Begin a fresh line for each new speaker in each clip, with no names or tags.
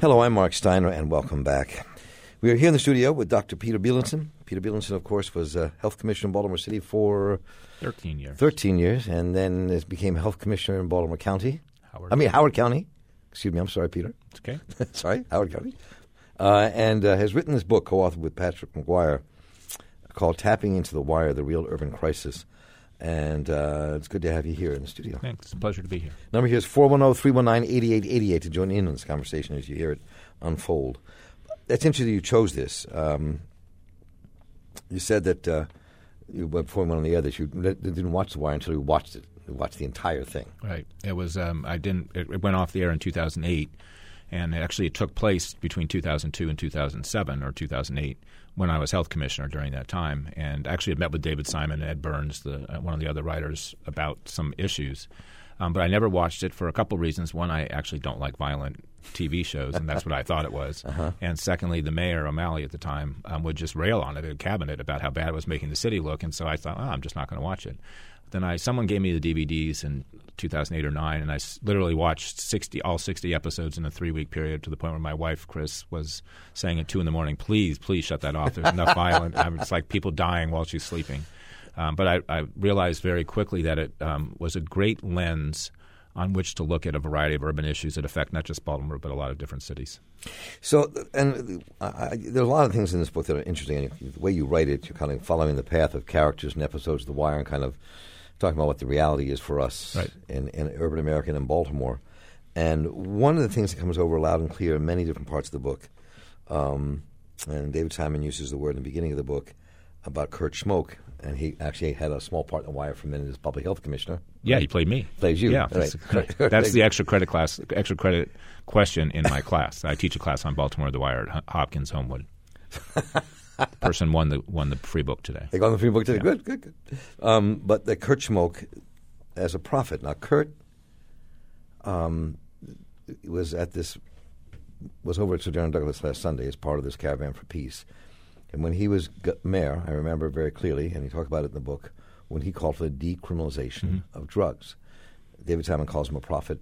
Hello, I'm Mark Steiner, and welcome back. We are here in the studio with Dr. Peter Bielenson. Peter Bielenson, of course, was Health Commissioner in Baltimore City for
13 years.
13 years, and then became Health Commissioner in Baltimore County. Howard County. Excuse me, I'm sorry, Peter.
It's okay.
Sorry, Howard County. And has written this book, co-authored with Patrick McGuire, called Tapping into the Wire, The Real Urban Crisis. And it's good to have you here in the studio.
Thanks. It's a pleasure to be here.
Number here is 410-319-8888 to join in on this conversation as you hear it unfold. That's interesting you chose this. You said that before we went on the air that you didn't watch The Wire until you watched it. You watched the entire thing.
Right. It was. It went off the air in 2008, and it took place between 2002 and 2007 or 2008 when I was health commissioner during that time. And actually, I met with David Simon and Ed Burns, one of the other writers, about some issues. But I never watched it for a couple reasons. One, I actually don't like violent TV shows, and that's what I thought it was. Uh-huh. And secondly, the mayor, O'Malley, at the time, would just rail on it in cabinet about how bad it was making the city look. And so I thought, I'm just not going to watch it. Then someone gave me the DVDs in 2008 or 9, and I literally watched all 60 episodes in a 3-week period to the point where my wife, Chris, was saying at 2 a.m, please shut that off. There's enough violence. It's like people dying while she's sleeping. But I realized very quickly that it was a great lens on which to look at a variety of urban issues that affect not just Baltimore but a lot of different cities.
So, and there's a lot of things in this book that are interesting. And the way you write it, you're kind of following the path of characters and episodes of The Wire and kind of talking about what the reality is for us in urban America and in Baltimore. And one of the things that comes over loud and clear in many different parts of the book, and David Simon uses the word in the beginning of the book about Kurt Schmoke, and he actually had a small part in The Wire for a minute as public health commissioner.
Yeah, he played me.
Plays you.
Yeah,
right.
That's the extra credit question in my class. I teach a class on Baltimore The Wire at Hopkins Homewood. Person won the free book today.
They got the free book today.
Yeah.
Good. But the Kurt Schmoke as a prophet. Now, Kurt was over at Sojourner Douglas last Sunday as part of this Caravan for Peace. And when he was mayor, I remember very clearly, and he talked about it in the book, when he called for the decriminalization of drugs. David Simon calls him a prophet.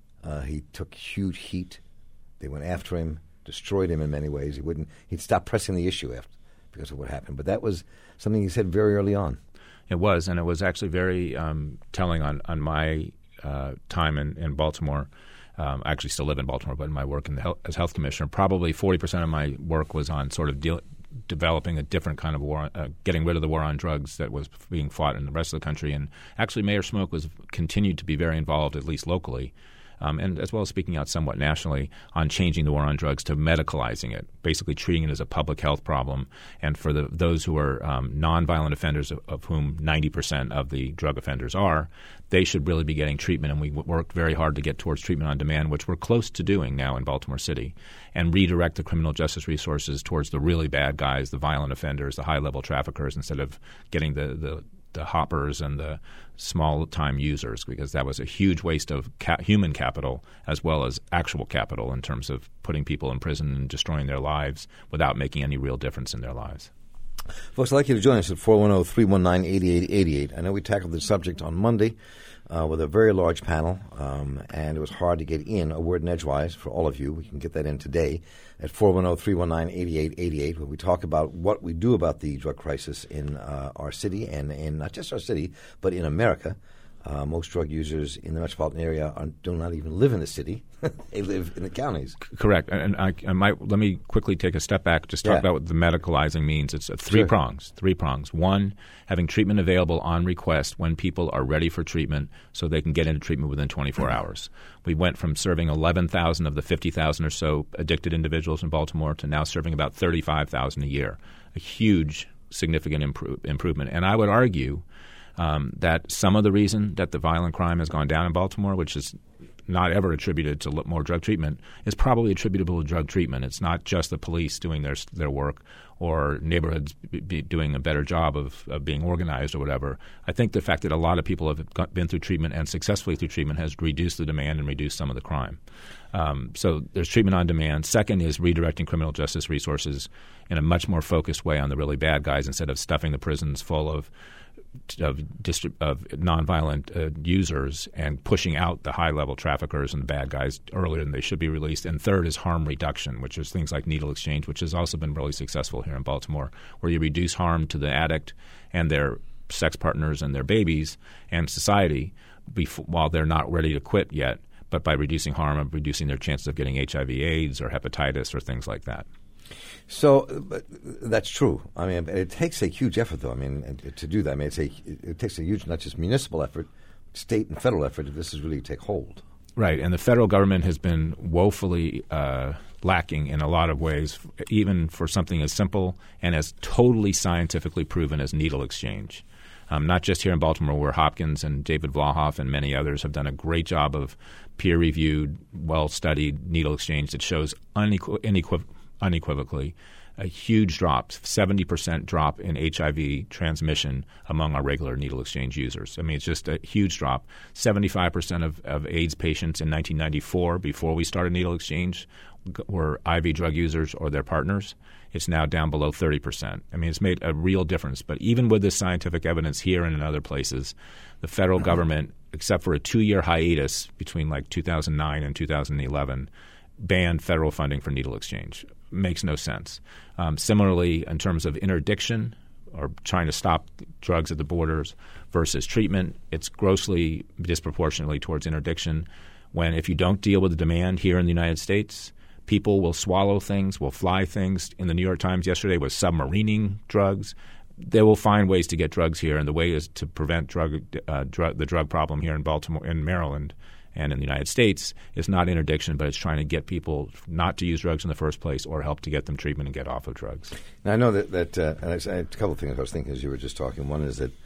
He took huge heat. They went after him, destroyed him in many ways. He'd stop pressing the issue because of what happened. But that was something he said very early on.
It was, and it was actually very telling on my time in Baltimore. I actually still live in Baltimore, but in my work as health commissioner, probably 40% of my work was on sort of developing a different kind of war, getting rid of the war on drugs that was being fought in the rest of the country. And actually, Mayor Schmoke continued to be very involved, at least locally, and as well as speaking out somewhat nationally on changing the war on drugs to medicalizing it, basically treating it as a public health problem. And for those who are nonviolent offenders, of whom 90% of the drug offenders are, they should really be getting treatment. And we worked very hard to get towards treatment on demand, which we're close to doing now in Baltimore City, and redirect the criminal justice resources towards the really bad guys, the violent offenders, the high-level traffickers, instead of getting the hoppers and the small-time users, because that was a huge waste of human capital as well as actual capital in terms of putting people in prison and destroying their lives without making any real difference in their lives.
Folks, I'd like you to join us at 410-319-8888. I know we tackled the subject on Monday with a very large panel, and it was hard to get in a word in edgewise for all of you. We can get that in today at 410-319-8888, where we talk about what we do about the drug crisis in our city, and in not just our city, but in America. Most drug users in the metropolitan area do not even live in the city. They live in the counties.
Correct. And let me quickly take a step back, just talk about what the medicalizing means. It's three prongs. One, having treatment available on request when people are ready for treatment so they can get into treatment within 24 hours. We went from serving 11,000 of the 50,000 or so addicted individuals in Baltimore to now serving about 35,000 a year, a huge, significant improvement. And I would argue that some of the reason that the violent crime has gone down in Baltimore, which is not ever attributed to more drug treatment, is probably attributable to drug treatment. It's not just the police doing their work or neighborhoods doing a better job of being organized or whatever. I think the fact that a lot of people have been through treatment and successfully through treatment has reduced the demand and reduced some of the crime. So there's treatment on demand. Second is redirecting criminal justice resources in a much more focused way on the really bad guys instead of stuffing the prisons full of nonviolent users and pushing out the high-level traffickers and the bad guys earlier than they should be released. And third is harm reduction, which is things like needle exchange, which has also been really successful here in Baltimore, where you reduce harm to the addict and their sex partners and their babies and society while they're not ready to quit yet, but by reducing harm and reducing their chances of getting HIV/AIDS or hepatitis or things like that.
So that's true. I mean, it takes a huge effort, though. I mean, to do that. I mean, it takes a huge, not just municipal effort, state and federal effort if this is really to take hold.
Right, and the federal government has been woefully lacking in a lot of ways, even for something as simple and as totally scientifically proven as needle exchange. Not just here in Baltimore, where Hopkins and David Vlahoff and many others have done a great job of peer-reviewed, well-studied needle exchange that shows unequivocally a huge drop, 70% drop in HIV transmission among our regular needle exchange users. I mean, it's just a huge drop. 75% of AIDS patients in 1994, before we started needle exchange, were IV drug users or their partners. It's now down below 30%. I mean, it's made a real difference. But even with this scientific evidence here and in other places, the federal government, except for a 2-year hiatus between like 2009 and 2011, banned federal funding for needle exchange. Makes no sense. Similarly, in terms of interdiction or trying to stop drugs at the borders versus treatment, it's grossly disproportionately towards interdiction when if you don't deal with the demand here in the United States, people will swallow things, will fly things. In the New York Times yesterday was submarining drugs. They will find ways to get drugs here, and the way is to prevent the drug problem here in Baltimore, in Maryland, and in the United States is not interdiction, but it's trying to get people not to use drugs in the first place or help to get them treatment and get off of drugs.
Now, I know that and I had a couple of things I was thinking as you were just talking. One is that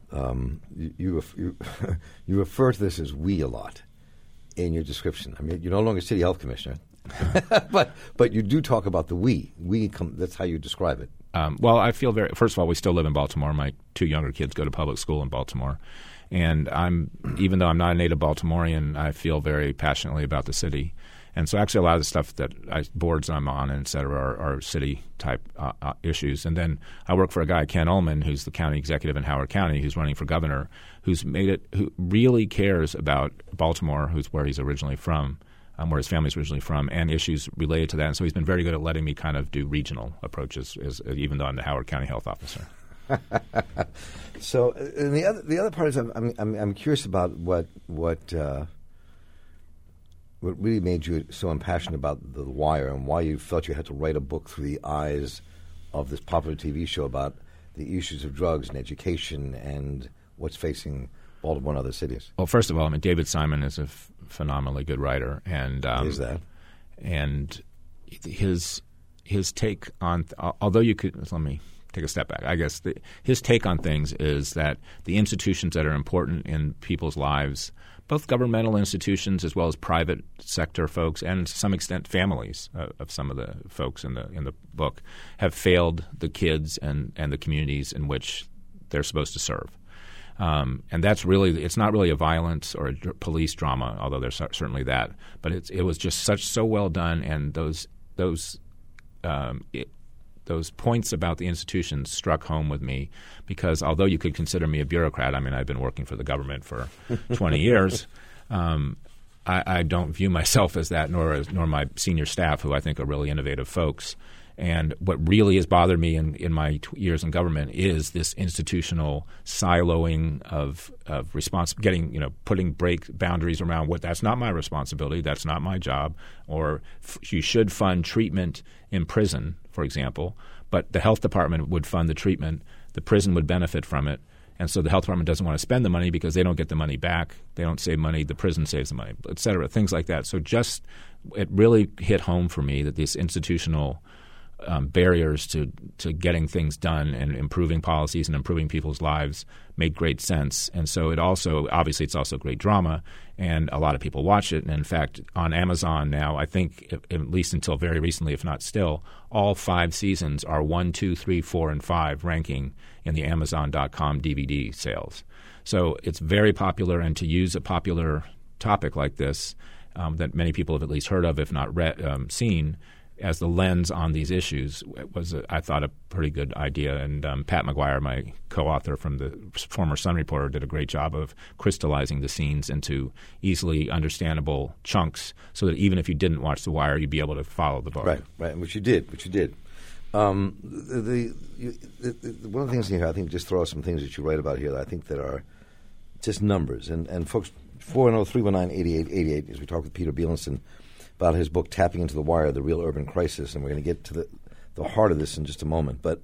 you refer to this as we a lot in your description. I mean, you're no longer city health commissioner, but you do talk about the we. That's how you describe it.
Well, I feel first of all, we still live in Baltimore. My 2 younger kids go to public school in Baltimore. And even though I'm not a native Baltimorean, I feel very passionately about the city. And so actually a lot of the stuff that boards I'm on, et cetera, are city-type issues. And then I work for a guy, Ken Ullman, who's the county executive in Howard County, who's running for governor, who really cares about Baltimore, where he's originally from, where his family's originally from, and issues related to that. And so he's been very good at letting me kind of do regional approaches, even though I'm the Howard County health officer.
So, and the other part is I'm curious about what really made you so impassioned about The Wire and why you felt you had to write a book through the eyes of this popular TV show about the issues of drugs and education and what's facing Baltimore and other cities.
Well, first of all, I mean, David Simon is a phenomenally good writer, and
is that?
And his take on although you could let me take a step back. I guess his take on things is that the institutions that are important in people's lives, both governmental institutions as well as private sector folks, and to some extent families of some of the folks in the book, have failed the kids and the communities in which they're supposed to serve. And that's really – it's not really a violence or a police drama, although there's certainly that. But it was just so well done, and those points about the institutions struck home with me because although you could consider me a bureaucrat, I mean, I've been working for the government for 20 years, I don't view myself as that, nor my senior staff, who I think are really innovative folks. And what really has bothered me in my years in government is this institutional siloing of putting boundaries around what that's not my responsibility, that's not my job, or you should fund treatment in prison, for example, but the health department would fund the treatment, the prison would benefit from it, and so the health department doesn't want to spend the money because they don't get the money back, they don't save money, the prison saves the money, et cetera, things like that. So it really hit home for me that these institutional barriers to getting things done and improving policies and improving people's lives made great sense. And so obviously it's also great drama, and a lot of people watch it. And in fact, on Amazon now, I think at least until very recently, if not still, all 5 seasons are 1, 2, 3, 4, and 5 ranking in the Amazon.com DVD sales. So it's very popular, and to use a popular topic like this that many people have at least heard of, if not seen, as the lens on these issues was, I thought, a pretty good idea. And Pat McGuire, my co-author from the former Sun Reporter, did a great job of crystallizing the scenes into easily understandable chunks so that even if you didn't watch The Wire, you'd be able to follow the book.
Right, which you did. One of the things here, I think, just throw out some things that you write about here that I think that are just numbers. And folks, 410-319-8888, as we talk with Peter Bielenson about his book, Tapping into the Wire, The Real Urban Crisis, and we're going to get to the heart of this in just a moment. But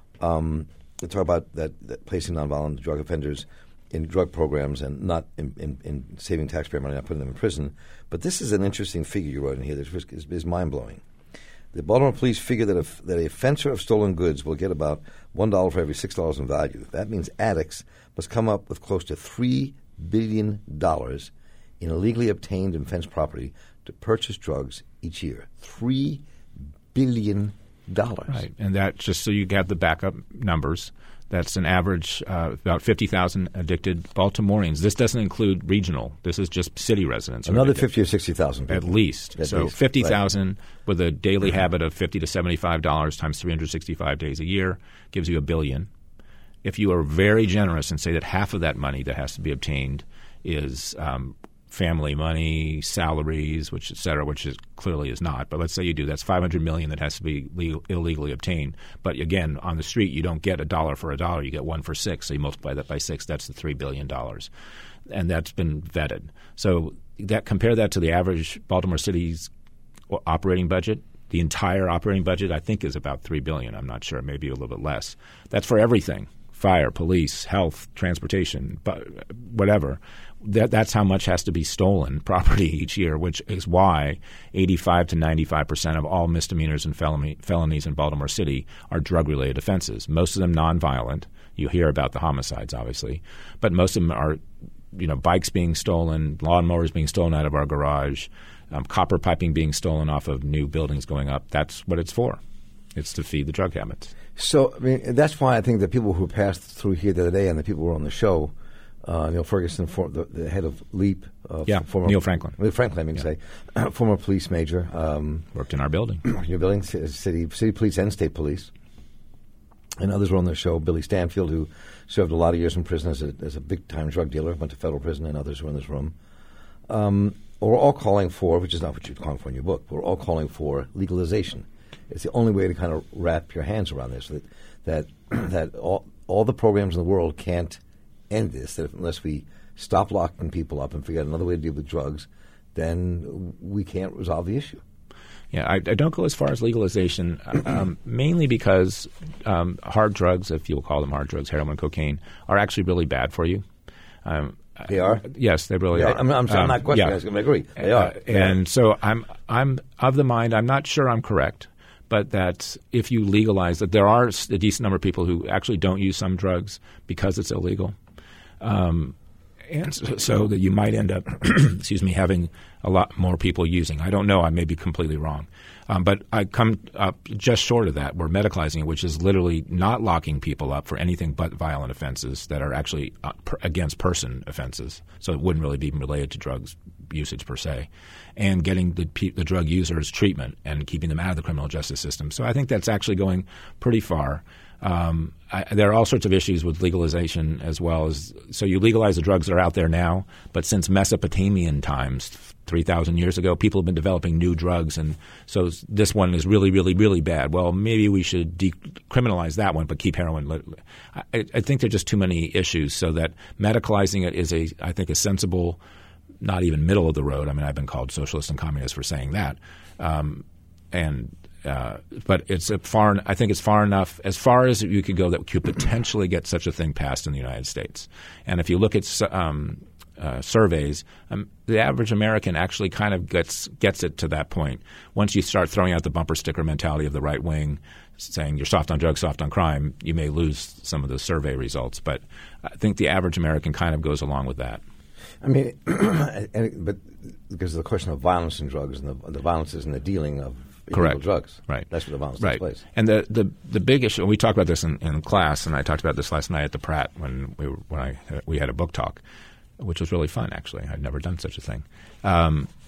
we talk about that placing nonviolent drug offenders in drug programs and not in saving taxpayer money, not putting them in prison. But this is an interesting figure you wrote in here that is mind-blowing. The Baltimore police figure that a fencer of stolen goods will get about $1 for every $6 in value. That means addicts must come up with close to $3 billion in illegally obtained and fenced property to purchase drugs each year. $3 billion.
Right, and that, just so you have the backup numbers, that's an average about 50,000 addicted Baltimoreans. This doesn't include regional. This is just city residents.
Another 50 or 60,000 people.
At least. So 50,000 with a daily habit of $50 to $75 times 365 days a year gives you $1 billion. If you are very generous and say that half of that money that has to be obtained is family money, salaries, which et cetera, which clearly is not. But let's say you do. That's $500 million that has to be illegally obtained. But again, on the street, you don't get $1 for $1. You get 1 for 6. So you multiply that by 6. That's the $3 billion. And that's been vetted. So compare that to the average Baltimore City's operating budget. The entire operating budget, I think, is about $3 billion. I'm not sure. Maybe a little bit less. That's for everything. Fire, police, health, transportation, whatever. That's how much has to be stolen property each year, which is why 85 to 95% of all misdemeanors and felonies in Baltimore City are drug-related offenses. Most of them nonviolent. You hear about the homicides, obviously, but most of them are, bikes being stolen, lawnmowers being stolen out of our garage, copper piping being stolen off of new buildings going up. That's what it's for. It's to feed the drug habits.
So, that's why I think the people who passed through here the other day and the people who were on the show, Neil Ferguson, the head of LEAP.
Neil Franklin.
Neil Franklin, say, former police major.
Worked in our building.
Your building, city police and state police. And others were on the show. Billy Stanfield, who served a lot of years in prison as a big-time drug dealer, went to federal prison, and others were in this room. We're all calling for, which is not what you're calling for in your book, we're all calling for legalization. It's the only way to kind of wrap your hands around this, that all the programs in the world can't end this, that unless we stop locking people up and figure out another way to deal with drugs, then we can't resolve the issue.
Yeah, I don't go as far as legalization, mainly because hard drugs, if you'll call them hard drugs, heroin and cocaine, are actually really bad for you.
They are?
Yes, they really are.
I'm not questioning. I agree. They are.
And so I'm of the mind, I'm not sure I'm correct, but that if you legalize that, there are a decent number of people who actually don't use some drugs because it's illegal. And so that you might end up, having a lot more people using. I don't know. I may be completely wrong. But I come up just short of that. We're medicalizing it, which is literally not locking people up for anything but violent offenses that are actually against person offenses. So it wouldn't really be related to drugs usage per se, and getting the drug users treatment and keeping them out of the criminal justice system. So I think that's actually going pretty far. There are all sorts of issues with legalization as well. So you legalize the drugs that are out there now, but since Mesopotamian times, 3,000 years ago, people have been developing new drugs, and so this one is really, really, really bad. Well, maybe we should decriminalize that one, but keep heroin. I think there are just too many issues, so that medicalizing it is I think a sensible, not even middle of the road. I mean, I've been called socialist and communist for saying that, but I think it's far enough, as far as you could go, that could potentially get such a thing passed in the United States. And if you look at surveys, the average American actually kind of gets it to that point. Once you start throwing out the bumper sticker mentality of the right wing, saying you're soft on drugs, soft on crime, you may lose some of the survey results. But I think the average American kind of goes along with that.
I mean, but because of the question of violence and drugs, and the violence is in the dealing of illegal drugs.
Right.
That's where the violence takes place.
And the big issue, and we talked about this in class, and I talked about this last night at the Pratt when we had a book talk, which was really fun, actually. I'd never done such a thing.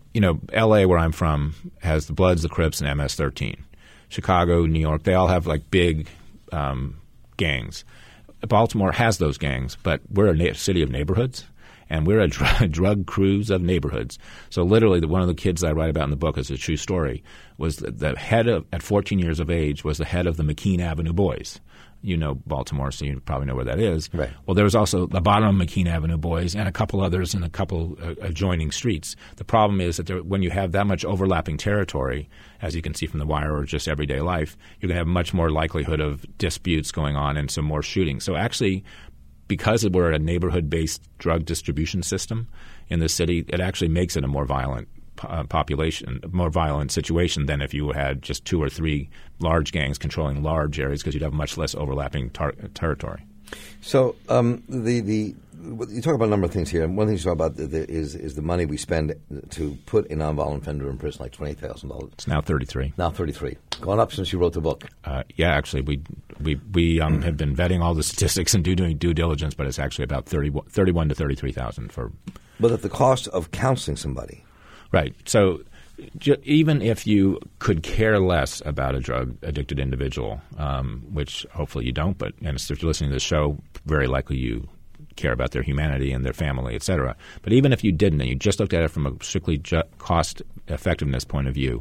L.A., where I'm from, has the Bloods, the Crips, and MS-13. Chicago, New York, they all have like big gangs. Baltimore has those gangs, but we're a city of neighborhoods, and we're a drug cruise of neighborhoods. So literally, one of the kids that I write about in the book, is a true story, was the head of, at 14 years of age, was the head of the McKean Avenue Boys. You know Baltimore, so you probably know where that is.
Right.
Well, there was also the bottom of McKean Avenue Boys and a couple others in a couple adjoining streets. The problem is that when you have that much overlapping territory, as you can see from The Wire or just everyday life, you're going to have much more likelihood of disputes going on and some more shooting. So actually, because we're a neighborhood-based drug distribution system in the city, it actually makes it a more violent population, more violent situation than if you had just 2 or 3 large gangs controlling large areas, because you'd have much less overlapping territory.
So you talk about a number of things here, and one thing you talk about is the money we spend to put a nonviolent offender in prison, like $28,000.
It's now 33.
Now 33. Gone up since you wrote the book.
Yeah, actually, we have been vetting all the statistics and doing due diligence, but it's actually about 31 to 33,000 for.
But at the cost of counseling somebody.
Right. So even if you could care less about a drug-addicted individual, which hopefully you don't, and if you're listening to the show, very likely you care about their humanity and their family, et cetera. But even if you didn't, and you just looked at it from a strictly cost-effectiveness point of view,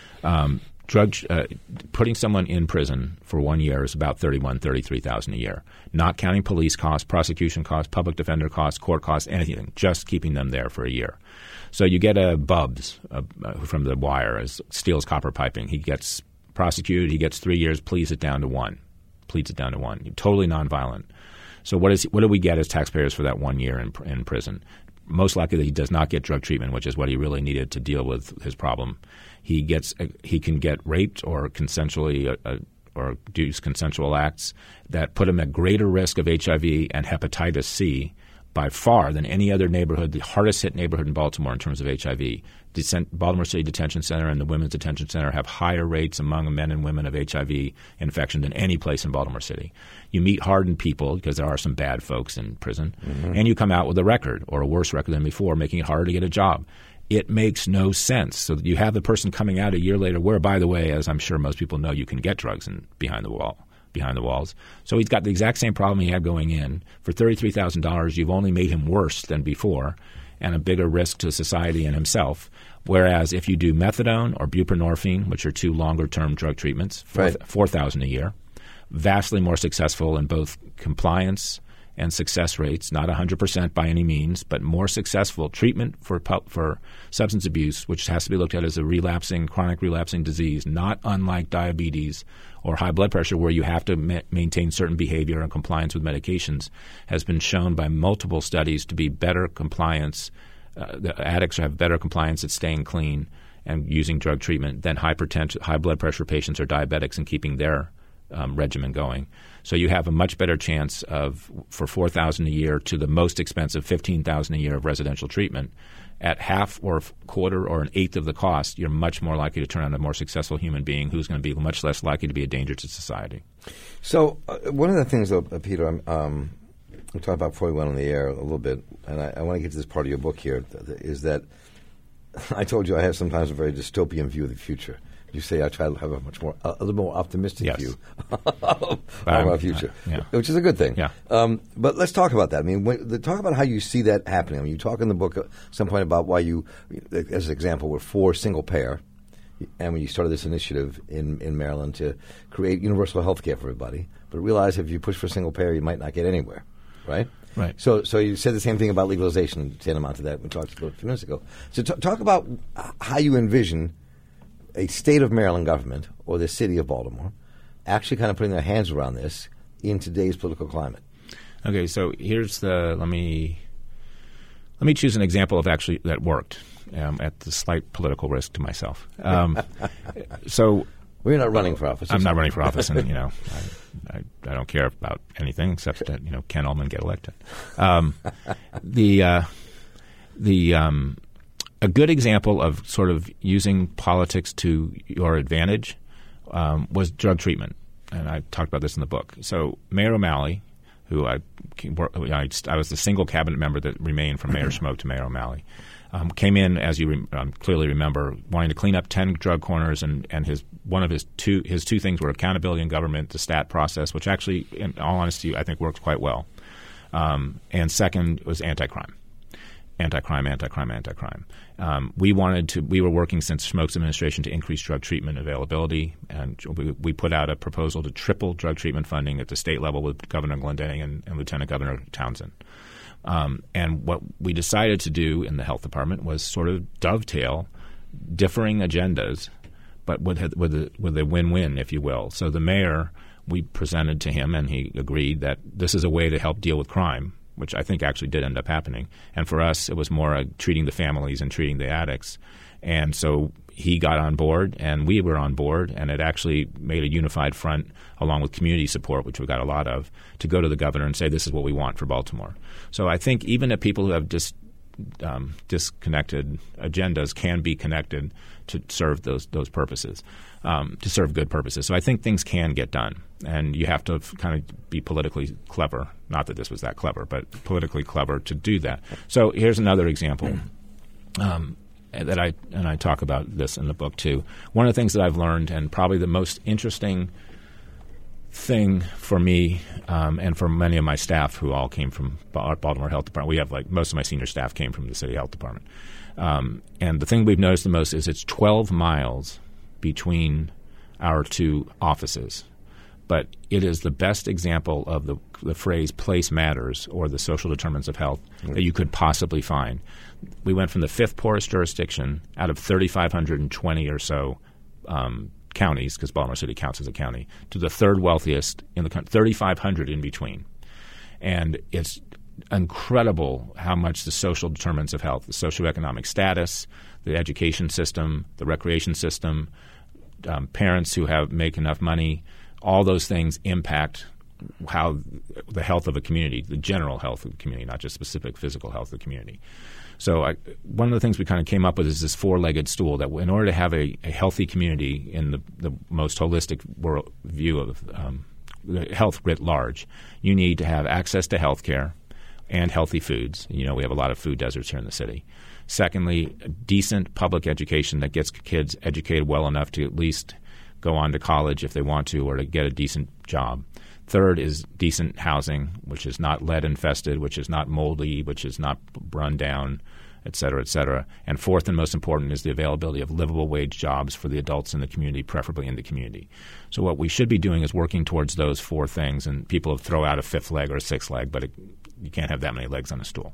putting someone in prison for 1 year is about $33,000 a year, not counting police costs, prosecution costs, public defender costs, court costs, anything, just keeping them there for a year. So you get a Bubs from The Wire, as steals copper piping. He gets prosecuted. He gets 3 years, pleads it down to 1. Totally nonviolent. So what do we get as taxpayers for that 1 year in prison? Most likely that he does not get drug treatment, which is what he really needed to deal with his problem. He can get raped or consensually or do consensual acts that put him at greater risk of HIV and hepatitis C by far than any other neighborhood, the hardest hit neighborhood in Baltimore in terms of HIV. Baltimore City Detention Center and the Women's Detention Center have higher rates among men and women of HIV infection than any place in Baltimore City. You meet hardened people, because there are some bad folks in prison, and you come out with a record or a worse record than before, making it harder to get a job. It makes no sense. So you have the person coming out a year later where, by the way, as I'm sure most people know, you can get drugs behind the walls. So he's got the exact same problem he had going in. For $33,000, you've only made him worse than before and a bigger risk to society and himself. Whereas if you do methadone or buprenorphine, which are 2 longer-term drug treatments, $4,000 a year, vastly more successful in both compliance and success rates, not 100% by any means, but more successful treatment for substance abuse, which has to be looked at as a chronic relapsing disease, not unlike diabetes or high blood pressure, where you have to maintain certain behavior and compliance with medications, has been shown by multiple studies to be better compliance. The addicts have better compliance at staying clean and using drug treatment than high blood pressure patients or diabetics in keeping their regimen going. So you have a much better chance for $4,000 a year to the most expensive $15,000 a year of residential treatment. At half or a quarter or an eighth of the cost, you're much more likely to turn out a more successful human being who's going to be much less likely to be a danger to society.
So one of the things, though, Peter, we talked about before we went on the air a little bit, and I want to get to this part of your book here, is that I told you I have sometimes a very dystopian view of the future. You say I try to have a little more optimistic view of our future, which is a good thing.
Yeah.
But let's talk about that. I mean, talk about how you see that happening. I mean, you talk in the book at some point about why you, as an example, were for single payer, and when you started this initiative in Maryland to create universal health care for everybody, but realize if you push for single payer, you might not get anywhere, right?
Right.
So you said the same thing about legalization, tantamount to that we talked about a few minutes ago. So talk about how you envision a state of Maryland government or the city of Baltimore actually kind of putting their hands around this in today's political climate.
Okay, so here's let me choose an example of actually that worked at the slight political risk to myself. So
we're not running for office.
I'm not running for office, and I don't care about anything except that Ken Ullman get elected. A good example of sort of using politics to your advantage was drug treatment, and I talked about this in the book. So Mayor O'Malley, who I was the single cabinet member that remained from Mayor Schmoke to Mayor O'Malley, came in, as you clearly remember, wanting to clean up 10 drug corners, and his two things were accountability in government, the STAT process, which actually, in all honesty, I think worked quite well. And second was anti-crime. We were working since Schmoke's administration to increase drug treatment availability, and we put out a proposal to triple drug treatment funding at the state level with Governor Glendening and Lieutenant Governor Townsend. And what we decided to do in the health department was sort of dovetail differing agendas, but with a win-win, if you will. So the mayor, we presented to him, and he agreed that this is a way to help deal with crime, which I think actually did end up happening. And for us, it was more treating the families and treating the addicts. And so he got on board, and we were on board, and it actually made a unified front, along with community support, which we got a lot of, to go to the governor and say, this is what we want for Baltimore. So I think even if people who have disconnected agendas can be connected to serve those purposes, to serve good purposes. So I think things can get done, and you have to kind of be politically clever. Not that this was that clever, but politically clever to do that. So here's another example. that I talk about this in the book too. One of the things that I've learned, and probably the most interesting thing for me and for many of my staff who all came from Baltimore Health Department. We have most of my senior staff came from the city health department. And the thing we've noticed the most is it's 12 miles between our two offices. But it is the best example of the phrase place matters, or the social determinants of health, that you could possibly find. We went from the fifth poorest jurisdiction out of 3,520 or so counties, because Baltimore City counts as a county, to the third wealthiest in the country, 3,500 in between. And it's incredible how much the social determinants of health, the socioeconomic status, the education system, the recreation system, parents who make enough money, all those things impact how the health of a community, the general health of the community, not just specific physical health of the community. So one of the things we kind of came up with is this four-legged stool, that in order to have a healthy community in the most holistic view of health writ large, you need to have access to health care and healthy foods. We have a lot of food deserts here in the city. Secondly, a decent public education that gets kids educated well enough to at least go on to college if they want to, or to get a decent job. Third is decent housing, which is not lead-infested, which is not moldy, which is not run down, et cetera, et cetera. And fourth and most important is the availability of livable wage jobs for the adults in the community, preferably in the community. So what we should be doing is working towards those four things, and people throw out a fifth leg or a sixth leg, but you can't have that many legs on a stool.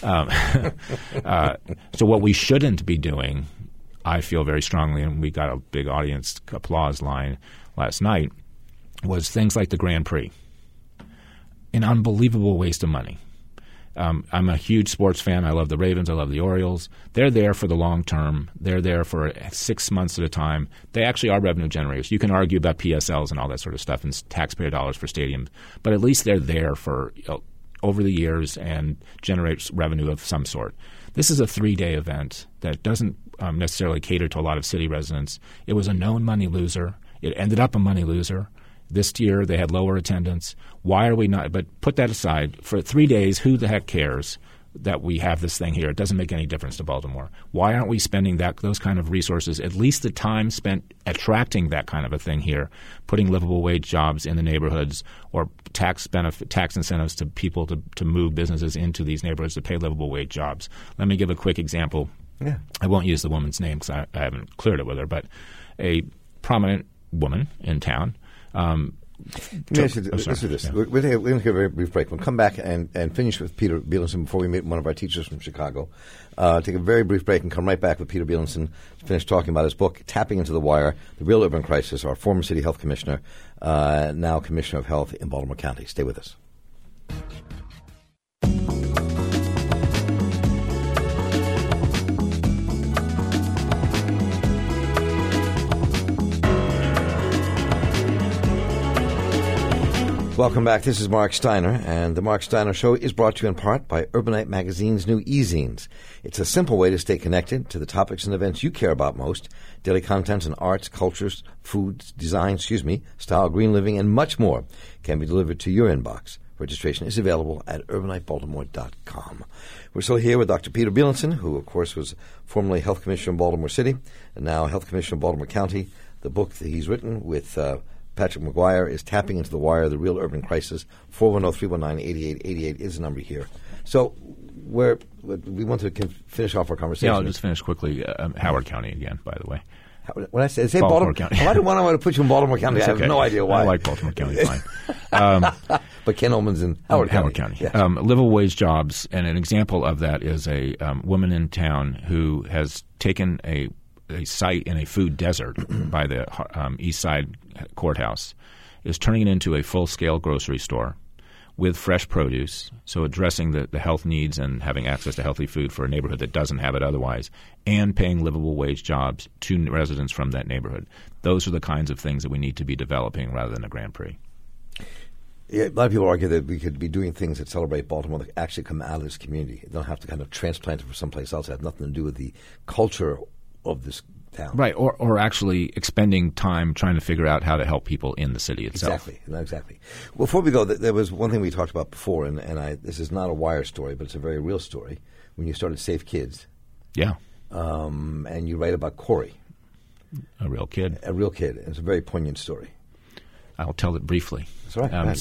So what we shouldn't be doing, I feel very strongly, and we got a big audience applause line last night, was things like the Grand Prix. An unbelievable waste of money. I'm a huge sports fan. I love the Ravens. I love the Orioles. They're there for the long term. They're there for 6 months at a time. They actually are revenue generators. You can argue about PSLs and all that sort of stuff and taxpayer dollars for stadiums, but at least they're there for over the years and generates revenue of some sort. This is a 3-day event that doesn't necessarily cater to a lot of city residents. It was a known money loser. It ended up a money loser. This year they had lower attendance. Why are we not? But put that aside. For 3 days, who the heck cares that we have this thing here? It doesn't make any difference to Baltimore. Why aren't we spending those kind of resources, at least the time spent attracting that kind of a thing here, putting livable wage jobs in the neighborhoods, or tax incentives to people to move businesses into these neighborhoods to pay livable wage jobs? Let me give a quick example. Yeah. I won't use the woman's name because I haven't cleared it with her, but a prominent woman in town.
Let's do this. Yeah. We're going to take a very brief break. We'll come back and finish with Peter Bielenson before we meet one of our teachers from Chicago. Take a very brief break and come right back with Peter Bielenson to finish talking about his book, Tapping into the Wire, The Real Urban Crisis, our former city health commissioner, now Commissioner of Health in Baltimore County. Stay with us. Welcome back. This is Mark Steiner, and the Mark Steiner Show is brought to you in part by Urbanite Magazine's new e-zines. It's a simple way to stay connected to the topics and events you care about most. Daily content on arts, cultures, foods, design, style, green living, and much more can be delivered to your inbox. Registration is available at urbanitebaltimore.com. We're still here with Dr. Peter Bielenson, who, of course, was formerly Health Commissioner in Baltimore City and now Health Commissioner in Baltimore County. The book that he's written with Patrick McGuire is Tapping into the Wire, The Real Urban Crisis. 410-319-8888 is the number here. So we want to finish off our conversation.
Yeah, I'll just finish quickly. Howard County again, by the way.
When I say Baltimore
County.
Why do I want to put you in Baltimore County? I have no idea why.
I like Baltimore County fine.
But Ken Ullman's in Howard County. Yes.
Livable wage jobs, and an example of that is a woman in town who has taken a site in a food desert by the East Side Courthouse, is turning it into a full-scale grocery store with fresh produce, so addressing the health needs and having access to healthy food for a neighborhood that doesn't have it otherwise, and paying livable wage jobs to residents from that neighborhood. Those are the kinds of things that we need to be developing rather than a Grand Prix.
Yeah, a lot of people argue that we could be doing things that celebrate Baltimore that actually come out of this community. You don't have to kind of transplant it from someplace else. It has nothing to do with the culture of this town.
Right, or actually expending time trying to figure out how to help people in the city itself.
Exactly. Before we go, there was one thing we talked about before, and this is not a Wire story, but it's a very real story. When you started Safe Kids.
Yeah.
And you write about Corey.
A real kid.
It's a very poignant story.
I'll tell it briefly.
That's right.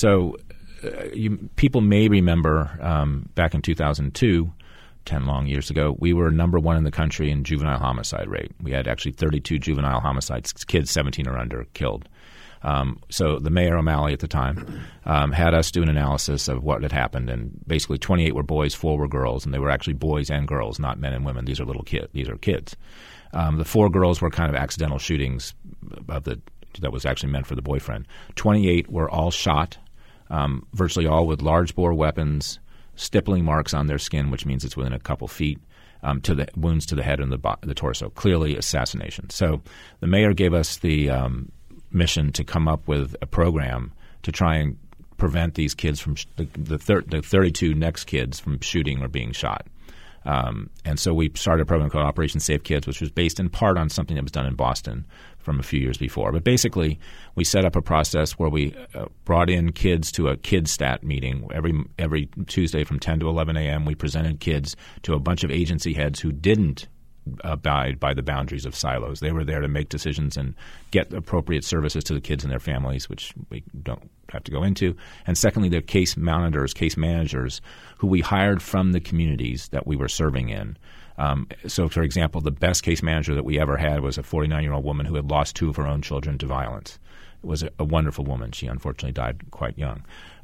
People may remember back in 2002, 10 long years ago, we were number one in the country in juvenile homicide rate. We had actually 32 juvenile homicides, kids 17 or under, killed. So the Mayor O'Malley at the time had us do an analysis of what had happened, and basically 28 were boys, 4 were girls, and they were actually boys and girls, not men and women. These are little kids. These are kids. The 4 girls were kind of accidental shootings that was actually meant for the boyfriend. 28 were all shot, virtually all with large bore weapons, stippling marks on their skin, which means it's within a couple feet, to the wounds to the head and the torso. Clearly assassination. So the mayor gave us the mission to come up with a program to try and prevent these kids from the 32 next kids from shooting or being shot. And so we started a program called Operation Safe Kids, which was based in part on something that was done in Boston from a few years before. But basically, we set up a process where we brought in kids to a KidStat meeting every Tuesday from 10 to 11 a.m. We presented kids to a bunch of agency heads who didn't abide by the boundaries of silos. They were there to make decisions and get appropriate services to the kids and their families, which we don't have to go into. And secondly, they're case managers, who we hired from the communities that we were serving in. So, for example, the best case manager that we ever had was a 49-year-old woman who had lost 2 of her own children to violence. It was a wonderful woman. She unfortunately died quite young.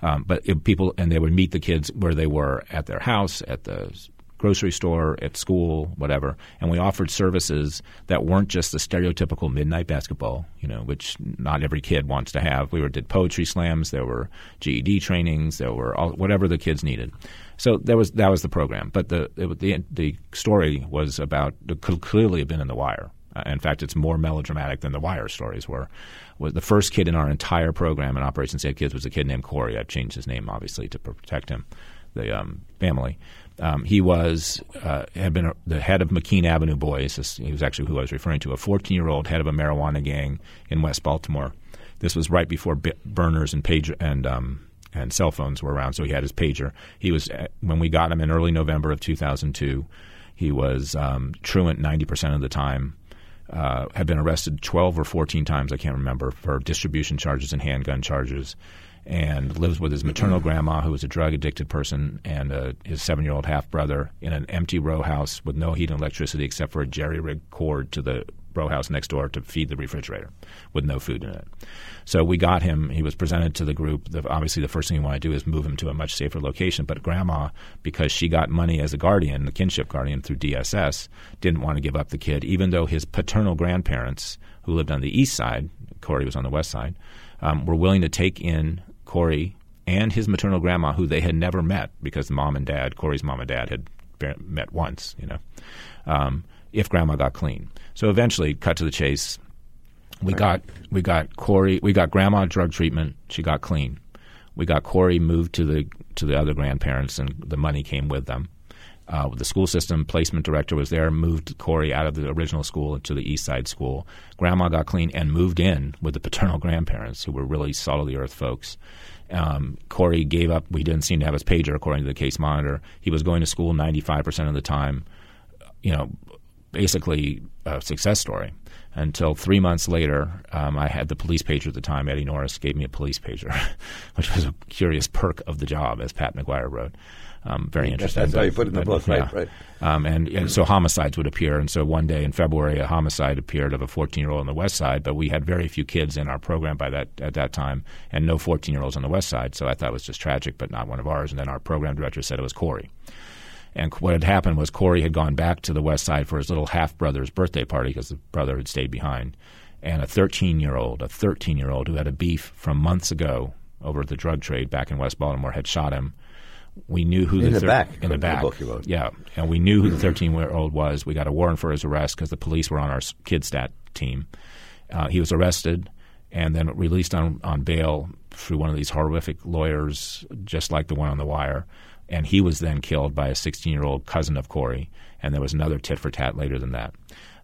And they would meet the kids where they were, at their house, at the grocery store, at school, whatever. And we offered services that weren't just the stereotypical midnight basketball, which not every kid wants to have. We did poetry slams. There were GED trainings. There were whatever the kids needed. So that was the program. But the story was about could clearly have been in The Wire. In fact, it's more melodramatic than The Wire stories were. The first kid in our entire program in Operation Safe Kids was a kid named Corey. I've changed his name, obviously, to protect him, the family. He had been the head of McKean Avenue Boys. He was actually who I was referring to, a 14-year-old head of a marijuana gang in West Baltimore. This was right before burners and pager and cell phones were around, so he had his pager. He was when we got him in early November of 2002. He was truant 90% of the time. Had been arrested 12 or 14 times, I can't remember, for distribution charges and handgun charges, and lives with his maternal grandma, who was a drug-addicted person, and his 7-year-old half-brother in an empty row house with no heat and electricity except for a jerry-rigged cord to the row house next door to feed the refrigerator with no food in it. So we got him. He was presented to the group. Obviously, the first thing you want to do is move him to a much safer location. But Grandma, because she got money as a guardian, the kinship guardian through DSS, didn't want to give up the kid, even though his paternal grandparents, who lived on the east side, Corey was on the west side, were willing to take in Corey and his maternal grandma, who they had never met because Corey's mom and dad had met once, if Grandma got clean. So eventually, cut to the chase, we got Corey. We got Grandma drug treatment. She got clean. We got Corey moved to the other grandparents, and the money came with them. The school system placement director was there, moved Corey out of the original school into the East Side school. Grandma got clean and moved in with the paternal grandparents, who were really salt-of-the-earth folks. Corey gave up. We didn't seem to have his pager, according to the case monitor. He was going to school 95% of the time, basically a success story. Until 3 months later, I had the police pager at the time. Eddie Norris gave me a police pager, which was a curious perk of the job, as Pat McGuire wrote. Very interesting.
That's how you put it in the book,
yeah.
right?
And so homicides would appear. And so one day in February, a homicide appeared of a 14-year-old on the West Side, but we had very few kids in our program at that time, and no 14-year-olds on the West Side. So I thought it was just tragic, but not one of ours. And then our program director said it was Corey. And what had happened was Corey had gone back to the West Side for his little half-brother's birthday party because the brother had stayed behind. And a 13-year-old who had a beef from months ago over the drug trade back in West Baltimore had shot him. We knew who
in the back.
The
book you wrote.
Yeah, and we knew who the 13-year-old was. We got a warrant for his arrest because the police were on our KidStat team. He was arrested and then released on bail through one of these horrific lawyers, just like the one on The Wire. And he was then killed by a 16-year-old cousin of Corey, and there was another tit for tat later than that.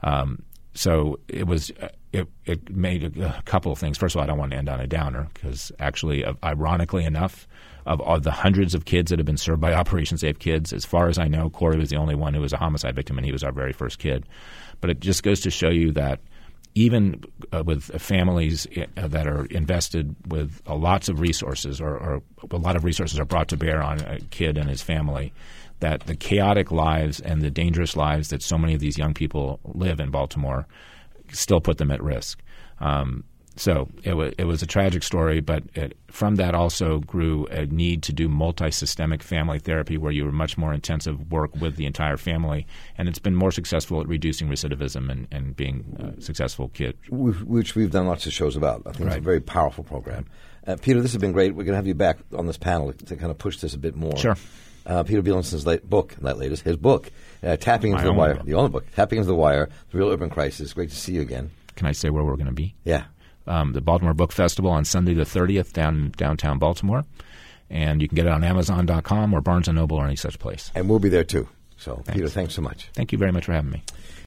So it was. It made a couple of things. First of all, I don't want to end on a downer because actually, ironically enough, of the hundreds of kids that have been served by Operation Save Kids, as far as I know, Corey was the only one who was a homicide victim, and he was our very first kid. But it just goes to show you that even with families that are invested with lots of resources or a lot of resources are brought to bear on a kid and his family, that the chaotic lives and the dangerous lives that so many of these young people live in Baltimore still put them at risk. So it was a tragic story, but from that also grew a need to do multi-systemic family therapy where you were much more intensive work with the entire family, and it's been more successful at reducing recidivism and being a successful kid.
Which we've done lots of shows about. I think It's a very powerful program. Peter, this has been great. We're going to have you back on this panel to kind of push this a bit more.
Sure.
Peter Bielensen's his book, Tapping Into the Wire, the only book, Tapping Into the Wire, The Real Urban Crisis. Great to see you again.
Can I say where we're going to be?
Yeah.
The Baltimore Book Festival on Sunday the 30th downtown Baltimore. And you can get it on Amazon.com or Barnes & Noble or any such place.
And we'll be there too. So,
thanks.
Peter, thanks so much.
Thank you very much for having me.